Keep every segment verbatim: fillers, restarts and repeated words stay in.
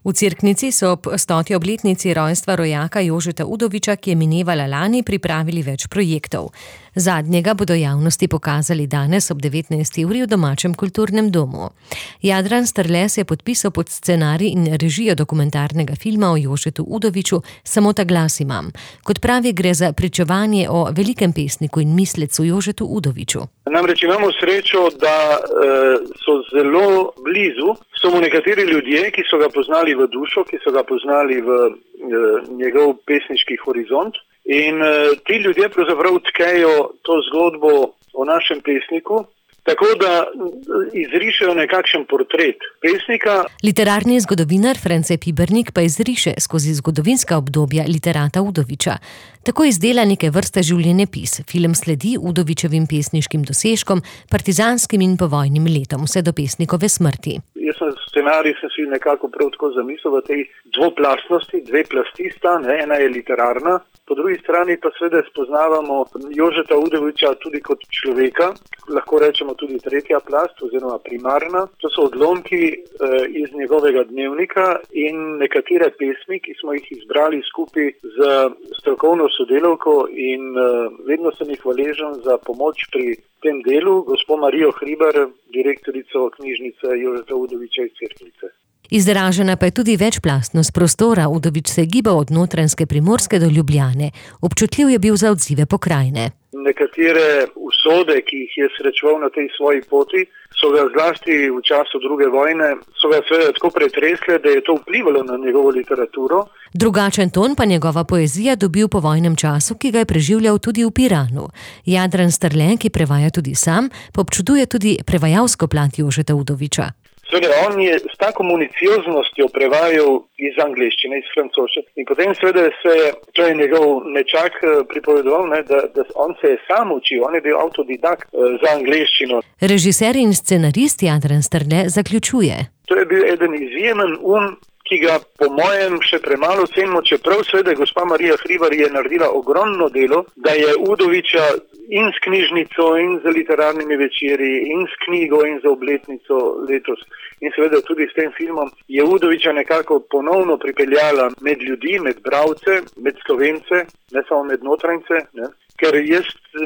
V Cerknici so ob stoti obletnici rojstva rojaka Jožeta Udoviča, ki je minevala lani, pripravili več projektov. Zadnjega bodo javnosti pokazali danes ob devetnajsti uri v domačem kulturnem domu. Jadran Strle se je podpisal pod scenarij in režijo dokumentarnega filma o Jožetu Udoviču Samo ta glas imam. Kot pravi, gre za pričevanje o velikem pesniku in mislecu Jožetu Udoviču. Namreč imamo srečo, da uh, so zelo blizu, so mu nekateri ljudje, ki so ga poznali v dušo, ki so ga poznali v uh, njegov pesniški horizont. In uh, ti ljudje pravzaprav tkejo to zgodbo o našem pesniku, tako da izrišejo nekakšen portret pesnika. Literarni zgodovinar France Pibernik pa izriše skozi zgodovinska obdobja literata Udoviča. Tako izdela neke vrste življenjepis. Film sledi Udovičevim pesniškim dosežkom, partizanskim in povojnim letom, vse do pesnikove smrti. Jaz sem scenarij sem si nekako prav tako zamislil v tej dvoplastnosti, dve plasti sta, ne, ena je literarna, po drugi strani pa seveda spoznavamo Jožeta Udoviča tudi kot človeka, lahko rečemo tudi tretja plast oziroma primarna. To so odlomki eh, iz njegovega dnevnika in nekatere pesmi, ki smo jih izbrali skupaj z strokovno sodelavko in eh, vedno sem jih hvaležen za pomoč pri tem delu, gospo Marijo Hribar, direktorico knjižnice Jožeta Udoviča iz Cerknice. Izražena pa je tudi večplastnost prostora. Udovič se je gibal od Notranjske Primorske do Ljubljane. Občutljiv je bil za odzive pokrajine. Nekatere usode, ki jih je srečeval na tej svoji poti, so ga zlasti v času druge vojne, so ga seveda tako pretresle, da je to vplivalo na njegovo literaturo. Drugačen ton pa njegova poezija dobil po vojnem času, ki ga je preživljal tudi v Piranu. Jadran Strle, ki prevaja tudi sam, pa občuduje tudi prevajalsko plat Jožeta Udoviča. Seveda, on je s tako municijoznostjo prevajal iz angleščine, iz francoščine. In potem seveda se, to je njegov nečak pripovedoval, ne, da, da on se je sam učil, on je bil avtodidakt za angleščino. Režiser in scenarist Jadran Strle zaključuje. To je bil eden izjemen um, ki ga po mojem še premalo cenimo, čeprav seveda gospa Marija Hribar je naredila ogromno delo, da je Udoviča in s knjižnico, in z literarnimi večeri, in s knjigo, in za obletnico letos. In seveda tudi s tem filmom je Udoviča nekako ponovno pripeljala med ljudi, med bralce, med Slovence, ne samo med Notranjce, ne? Ker jaz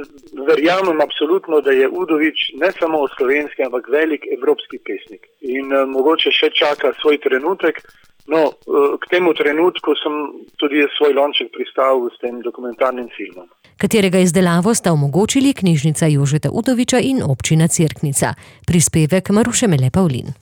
verjamem absolutno, da je Udovič ne samo slovenski, ampak velik evropski pesnik. In uh, mogoče še čaka svoj trenutek. No, uh, k temu trenutku sem tudi jaz svoj lonček pristavil s tem dokumentarnim filmom. Katerega izdelavo sta omogočili knjižnica Jožeta Udoviča in občina Cerknica. Prispevek Maruše Mele Pavlin.